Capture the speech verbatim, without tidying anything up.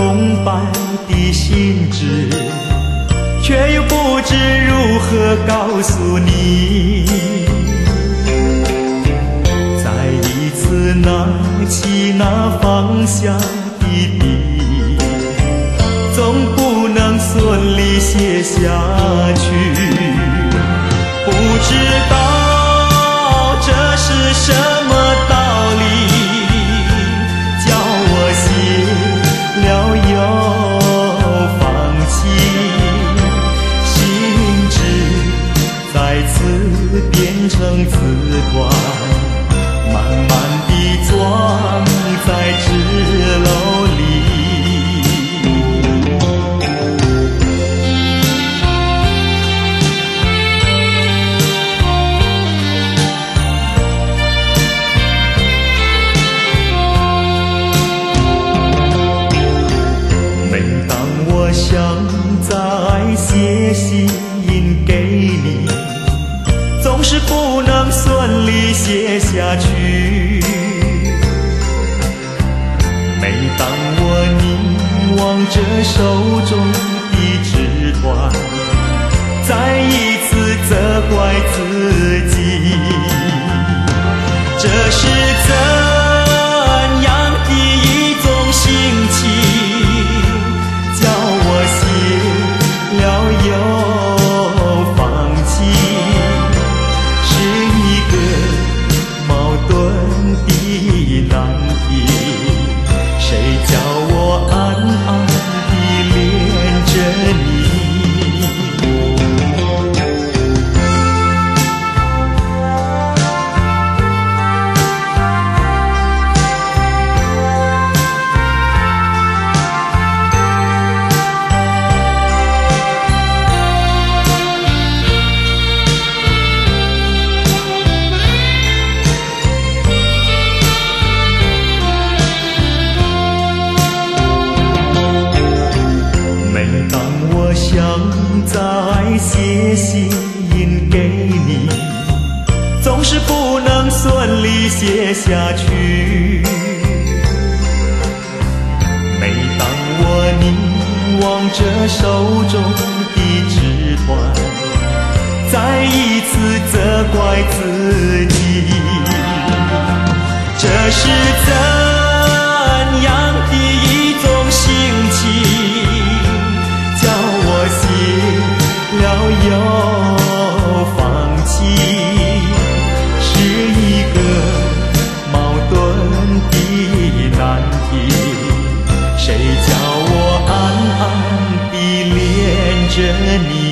崇拜的心志，却又不知如何告诉你。再一次拿起那放下的笔，总不能顺利写下去。不知道这是什么道理，叫我写了又放弃，心智再次变成字团，慢慢地装在纸篓里。每当我想再写信给你，总是不能顺利写下去。每当我凝望着手中的纸团，再一次责怪自己，这是怎样的一种心情，叫我写了又放弃，是一个矛盾的难题。谁叫我暗暗地恋着你？想再写信给你，总是不能顺利写下去。每当我凝望着手中的纸团，再一次责怪自己，这是怎样的一种心情，叫我写了又放弃，是一个矛盾的难题。谁叫我暗暗地恋着你？